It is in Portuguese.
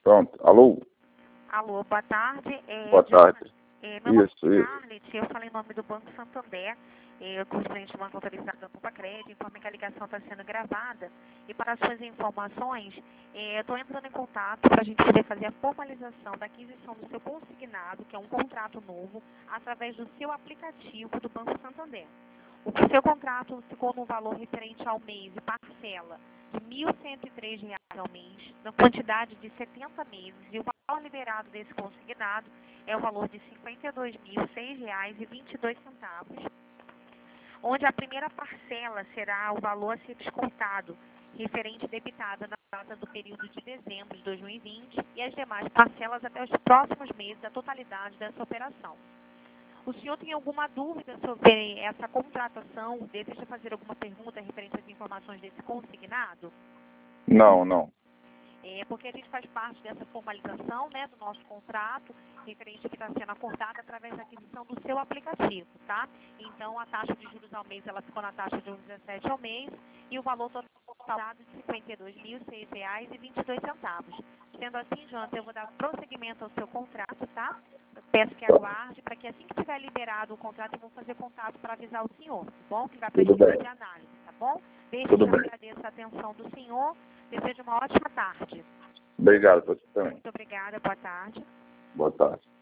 Pronto. Alô? Alô, boa tarde. Boa tarde. Meu nome Isso. é Scarlett, eu falei em nome do Banco Santander, correspondente de banco autorizado da Poupa Crédito, informa que a ligação está sendo gravada. E para as suas informações, eu estou entrando em contato para a gente poder fazer a formalização da aquisição do seu consignado, que é um contrato novo, através do seu aplicativo do Banco Santander. O seu contrato ficou no valor referente ao mês e parcela de R$ 1.103 ao mês, na quantidade de 70 meses, e o valor liberado desse consignado é o valor de R$ 52.006,22, onde a primeira parcela será o valor a ser descontado, referente debitada na data do período de dezembro de 2020, e as demais parcelas até os próximos meses, da totalidade dessa operação. O senhor tem alguma dúvida sobre essa contratação? Deseja fazer alguma pergunta referente às informações desse consignado? Não. Porque a gente faz parte dessa formalização, né, do nosso contrato, referente que está sendo acordado através da aquisição do seu aplicativo, tá? Então, a taxa de juros ao mês, ela ficou na taxa de 1,17 ao mês, e o valor total de R$ 52.006,22. Sendo assim, Jonathan, eu vou dar prosseguimento ao seu contrato, tá? Eu peço que aguarde, para que assim que tiver liberado o contrato, eu vou fazer contato para avisar o senhor, tá bom? Que vai para a Tudo bem. equipe de análise, tá bom? Desde Tudo que eu bem. agradeço a atenção do senhor. Desejo uma ótima tarde. Obrigado, você também. Muito obrigada, boa tarde. Boa tarde.